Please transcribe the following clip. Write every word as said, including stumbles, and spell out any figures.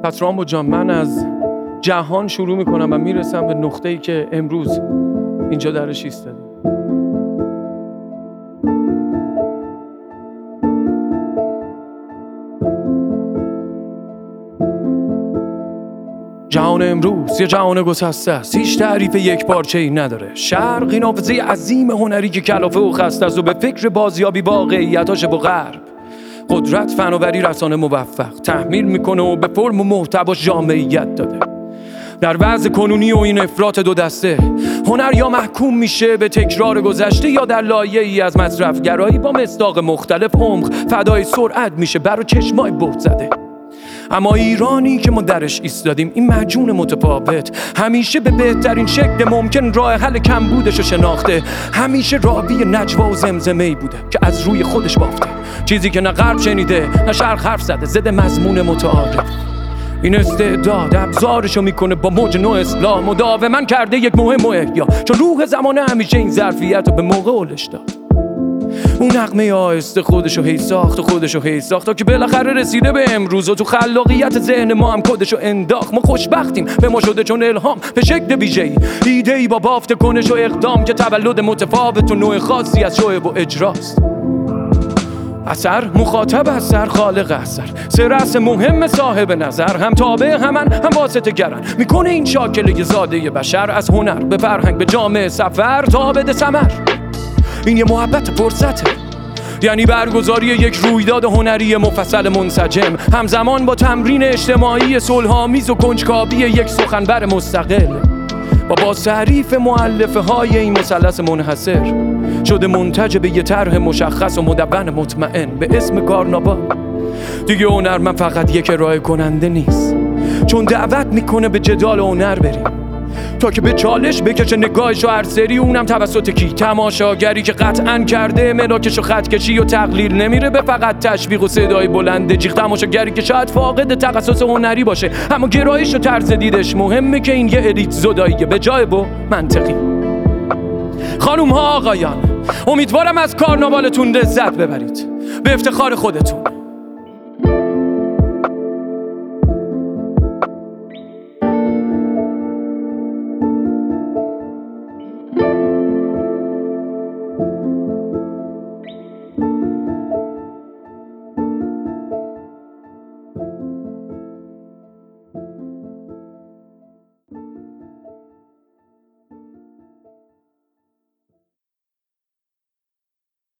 پس رامبو جان، من از جهان شروع میکنم و میرسم به نقطه‌ای که امروز اینجا درش ایستادیم. جهان امروز یه جهان گسسته است، هیچ تعریف یک پارچه‌ای نداره. شرق این حافظه عظیم هنری که کلافه و خسته است و به فکر بازیابی واقعیتاش با غرب. قدرت، فناوری، رسانه موفق تحمیل میکنه و به فرم و محتواش جامعیت داده. در وضع کنونی و این افراط دو دسته، هنر یا محکوم میشه به تکرار گذشته یا در لایه‌ای از مصرفگرایی با مصداق مختلف عمق فدای سرعت میشه برا چشمای بهت زده. اما ایرانی که ما درش ایستادیم، این مجون متفاوت همیشه به بهترین شکل ممکن راه حل کمبودش رو شناخته. همیشه راوی نجوا و زمزمه‌ای بوده که از روی خودش بافته، چیزی که نه غرب شنیده نه شرق حرف زده، زده مضمون متعارف. این استعداد ابزارشو میکنه با موج نو اسلام، مداوما کرده یک مهم و احیا، چون روح زمانه همیشه این ظرفیت رو به موقع اولش داد. اون نغمه آهسته خودشو هی ساخت و خودشو هی ساخت تا که بالاخره رسیده به امروز و تو خلاقیت ذهن ما هم کدشو انداخت. ما خوشبختیم به ما شده چون الهام به شکل ویژه‌ای، ایده‌ای با بافت کنش و اقدام که تولد متفاوت و نوع خاصی از شعب و اجراست. اثر مخاطب اثر، خالق اثر، سه رأس مهم صاحب نظر، هم تابع همن هم واسطه گرن. میکنه این شاکله زاده بشر از هنر به فرهنگ به جامعه سفر تا بده ثمر. این یه محبت فرصته، یعنی برگزاری یک رویداد هنری مفصل منسجم، همزمان با تمرین اجتماعی صلح‌آمیز و کنجکاوی یک سخنور مستقل. و با تعریف مؤلفه های این مثلث منحصر شده منتج به یه طرح مشخص و مدون مطمئن به اسم کارناوال. دیگه هنر من فقط یک ارائه کننده نیست، چون دعوت میکنه به جدال هنر بریم تا که به چالش بکشه نگاهشو هر سری، اونم توسط کی؟ تماشاگری که قطعاً کرده ملاکشو خط کشی و تقلیل نمیره به فقط تشویق و صدای بلند جیغ. تماشاگری که شاید فاقد تخصص هنری باشه، اما گرایش و طرز دیدش مهمه که این یه الیت زداییه به جای با منطقی. خانوم ها آقایان، امیدوارم از کارناوالتون لذت ببرید، به افتخار خودتون.